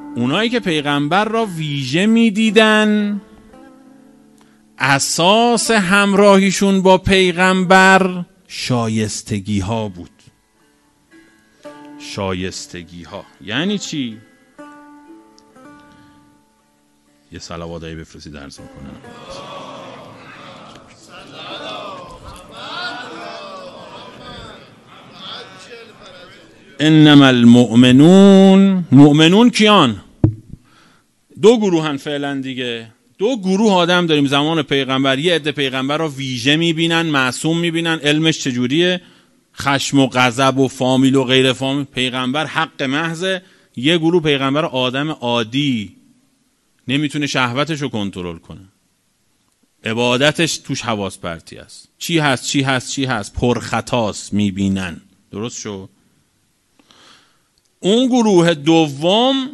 اونایی که پیغمبر را ویژه میدیدن، اساس همراهیشون با پیغمبر شایستگی ها بود. شایستگی ها یعنی چی؟ یه صلواتایی بفرستید عرض میکنم. انما المؤمنون، مؤمنون کیان؟ دو گروهن فعلا دیگه. دو گروه آدم داریم زمان پیغمبر. یه عده پیغمبر رو ویژه میبینن، معصوم میبینن، علمش چجوریه، خشم و غضب و فامیل و غیر فامیل، پیغمبر حق محضه. یه گروه پیغمبر آدم عادی، نمیتونه شهوتش رو کنترل کنه، عبادتش توش حواس پرتی است، چی هست پرخطاست، میبینن. درست شو؟ اون گروه دوم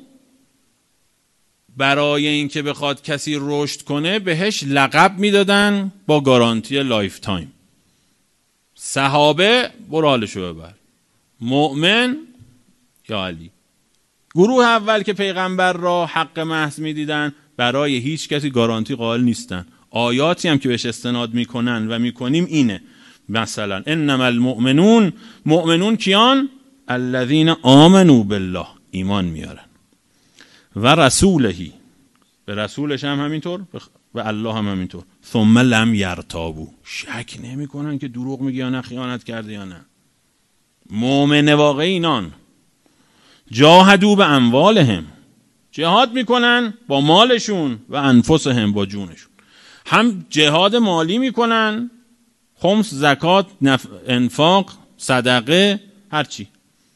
برای اینکه بخواد کسی رشد کنه بهش لقب میدادن با گارانتی لایف تایم. صحابه برو حالشو ببر، مؤمن یا علی. گروه اول که پیغمبر را حق محض میدیدن برای هیچ کسی گارانتی قائل نیستن. آیاتی هم که بهش استناد میکنن و میکنیم اینه، مثلا انما المؤمنون، مؤمنون کیان؟ الذین آمنوا بالله، ایمان میارن، و رسولهی، به رسولش هم همینطور، و الله هم همینطور، ثم لم یرتابوا، شک نمی کنن که دروغ میگه یا نه، خیانت کرده یا نه. مؤمن واقعی اینان. جاهدوا به اموالهم، جهاد میکنن با مالشون، و انفسهم، با جونشون. هم جهاد مالی میکنن، خمس، زکات، انفاق، صدقه، هرچی،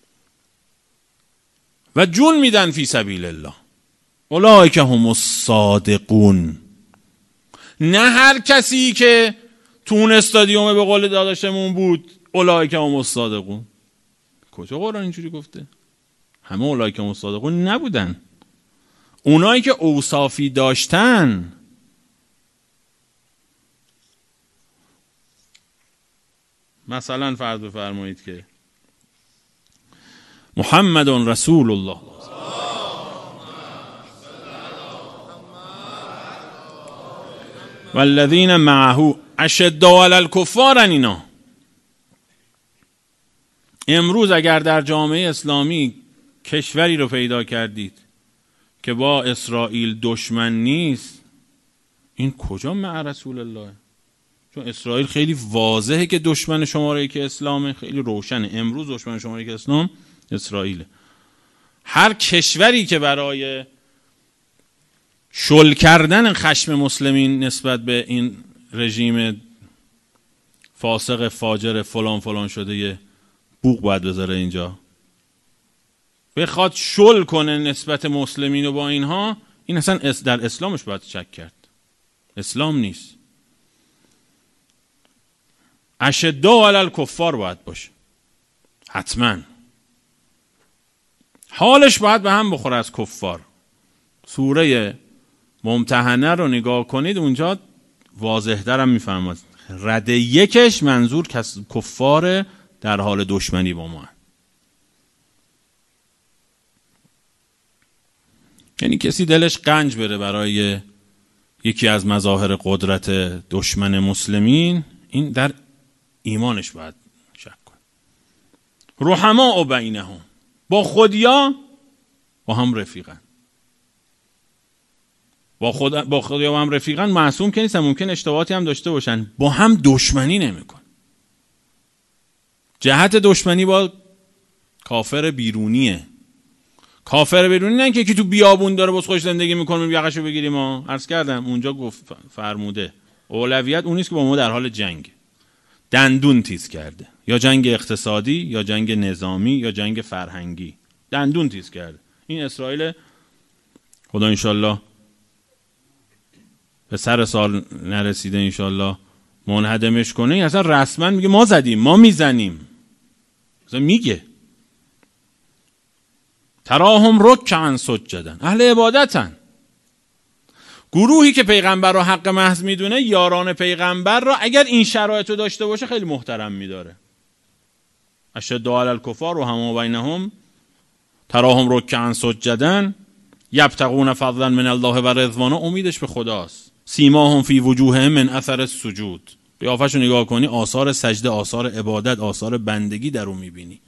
و جون میدن فی سبیل الله. اولئک هم الصادقون. نه هر کسی که تو اون استادیوم به قول داداشمون بود اولئک هم الصادقون. کجا قرآن اینجوری گفته؟ همه اولئک هم الصادقون نبودن. اونایی که اوصافی داشتن، مثلا فرض بفرمایید که محمد رسول الله والذین معه اشداء علی الکفار، اینا امروز اگر در جامعه اسلامی کشوری رو پیدا کردید که با اسرائیل دشمن نیست، این کجا مع رسول الله؟ چون اسرائیل خیلی واضحه که دشمن شماره که اسلامه، خیلی روشنه. امروز دشمن شماره که اسلام اسرائیله. هر کشوری که برای شل کردن خشم مسلمین نسبت به این رژیم فاسق فاجر فلان فلان شده یه بوق باید بذاره اینجا، بخواد شل کنه نسبت مسلمین و با اینها، این اصلا در اسلامش باید شک کرد. اسلام نیست. اشداء علی الکفار باید باشه، حتما. حالش باید به هم بخوره از کفار. سوره ممتحنه رو نگاه کنید، اونجا واضح تر هم میفرماد. رده یکش منظور کفار در حال دشمنی با ما، یعنی کسی دلش قنج بره برای یکی از مظاهر قدرت دشمن مسلمین، این در ایمانش باید شک کن. رحماء بینهم، با خودیا با هم رفیقن. با خودیا با هم رفیقن، معصوم که نیستن، ممکن اشتباهاتی هم داشته باشن، با هم دشمنی نمیکن. جهت دشمنی با کافر بیرونیه. کافر بیرونی نه که تو بیابون داره باز خوش زندگی میکنه یقشو بگیریم. ما عرض کردم اونجا گفت فرموده اولویت اون نیست که با ما در حال جنگ دندون تیز کرده، یا جنگ اقتصادی یا جنگ نظامی یا جنگ فرهنگی، دندون تیز کرده. این اسرائیل خدا انشالله به سر سال نرسیده انشالله منهدمش کنه. این اصلا رسما میگه ما زدیم، ما میزنیم، اصلا میگه تراهم رکعا سجدا، اهل عبادتن. گروهی که پیغمبر رو حق محض میدونه، یاران پیغمبر رو اگر این شرایط رو داشته باشه خیلی محترم میداره. اشداء علی الکفار رحماء بینهم تراهم رکعا سجدا یبتغون فضلا من الله و رضوانا، امیدش به خداست. سیماهم فی وجوههم من اثر السجود، قیافه‌شو نگاه کنی آثار سجده، آثار عبادت، آثار بندگی در اون میبینی.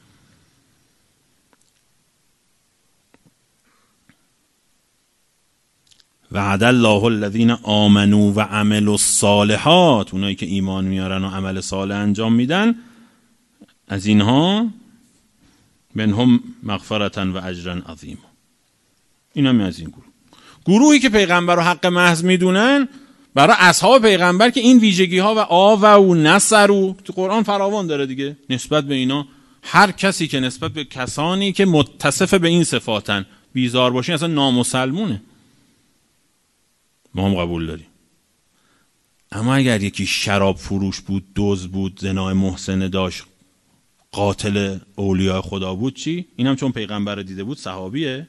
وعد الله الذین آمنوا و عملوا الصالحات، اونایی که ایمان میارن و عمل صالح انجام میدن، از اینها منهم مغفرة و اجرا عظیما. اینا می از این گروهی که پیغمبر رو حق محض میدونن، برای اصحاب پیغمبر که این ویژگی ها و آو و نصرو تو قرآن فراوان داره دیگه، نسبت به اینا هر کسی که نسبت به کسانی که متصف به این صفاتن بیزار باشین اصلا نامسلمونه. ما هم قبول داریم. اما اگر یکی شراب فروش بود، دزد بود، زنای محسن داشت، قاتل اولیاء خدا بود، چی؟ اینم چون پیغمبر رو دیده بود صحابیه.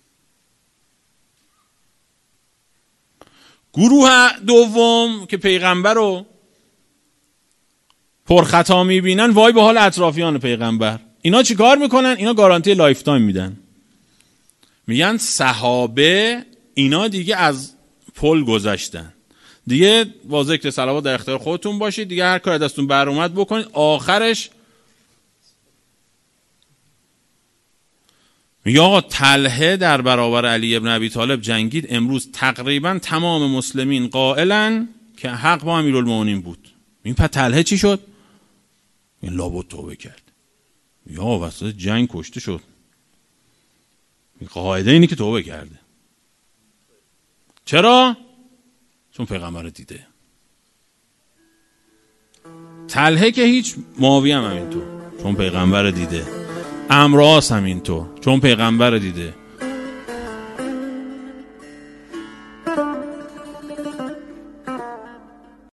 گروه دوم که پیغمبر رو پرخطا میبینن، وای به حال اطرافیان پیغمبر. اینا چی کار میکنن؟ اینا گارانتی لایف تایم میدن، میگن صحابه اینا دیگه از پل گذشتن دیگه، با ذکر صلوات در اختیار خودتون باشید دیگه، هر کار دستتون بر اومد بکنید. آخرش میگه آقا طلحه در برابر علی ابن ابی طالب جنگید، امروز تقریبا تمام مسلمین قائلن که حق با امیرالمومنین بود. این پس طلحه چی شد؟ این لابد توبه کرد، یا وسط جنگ کشته شد. قاعده اینی که توبه کرده. چرا؟ چون پیغمبر دیده. طلحه که هیچ، معاویه هم همینطور چون پیغمبر دیده، عمرو هم اینطور چون پیغمبر دیده.